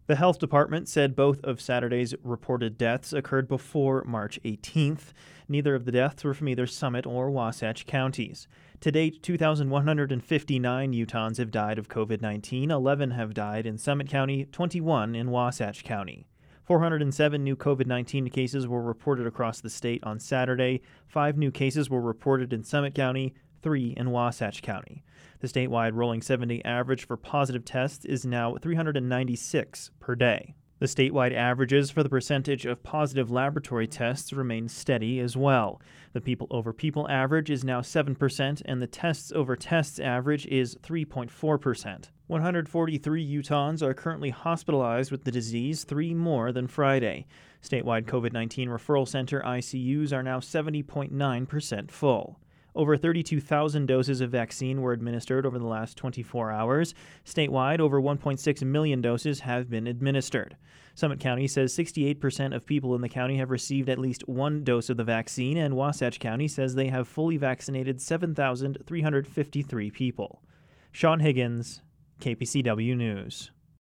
The health department said both of Saturday's reported deaths occurred before March 18th. Neither of the deaths were from either Summit or Wasatch counties. To date, 2,159 Utahns have died of COVID-19. 11 have died in Summit County, 21 in Wasatch County. 407 new COVID-19 cases were reported across the state on Saturday. 5 new cases were reported in Summit County, 3 in Wasatch County. The statewide rolling 7-day average for positive tests is now 396 per day. The statewide averages for the percentage of positive laboratory tests remain steady as well. The people over people average is now 7%, and the tests over tests average is 3.4%. 143 Utahns are currently hospitalized with the disease, 3 more than Friday. Statewide COVID-19 referral center ICUs are now 70.9% full. Over 32,000 doses of vaccine were administered over the last 24 hours. Statewide, over 1.6 million doses have been administered. Summit County says 68% of people in the county have received at least one dose of the vaccine, and Wasatch County says they have fully vaccinated 7,353 people. Sean Higgins, KPCW News.